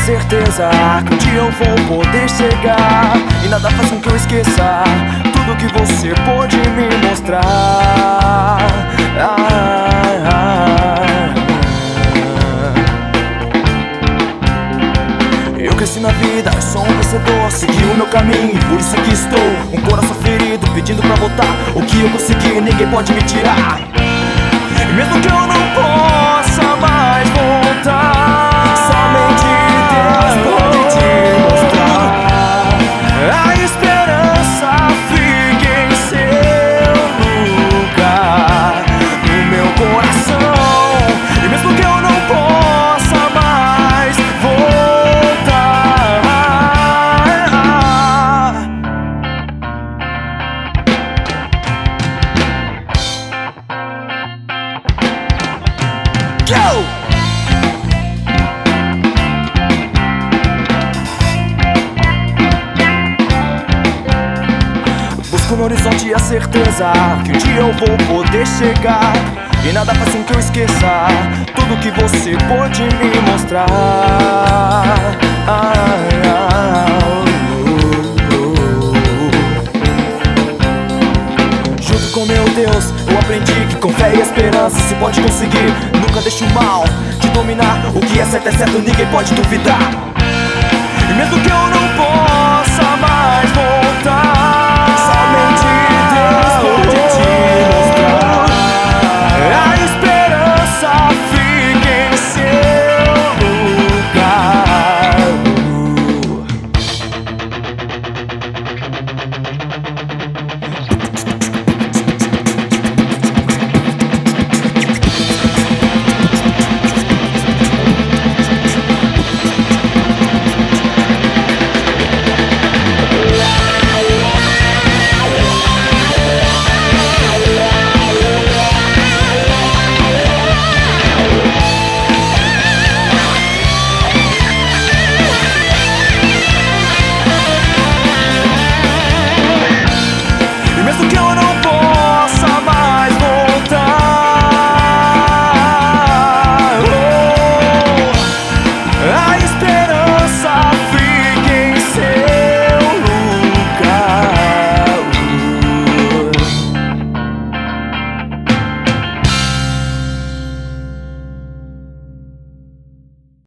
certeza que um dia eu vou poder chegar, e nada faz com que eu esqueça tudo que você pôde me mostrar. Eu cresci na vida, eu sou um vencedor, segui o meu caminho, por isso que estou um coração ferido, pedindo pra voltar. O que eu consegui, ninguém pode me tirar. E mesmo que eu não possa mais voltar, somente Deus pode te mostrar. A esperança fica em seu lugar, no meu coração. E mesmo que eu não possa mais voltar, go! Busco no horizonte a certeza que um dia eu vou poder chegar, e nada faz com que eu esqueça tudo que você pôde me mostrar. Junto com meu Deus eu aprendi que com fé e esperança se pode conseguir. Nunca deixe o mal te dominar, o que é certo, ninguém pode duvidar. E mesmo que eu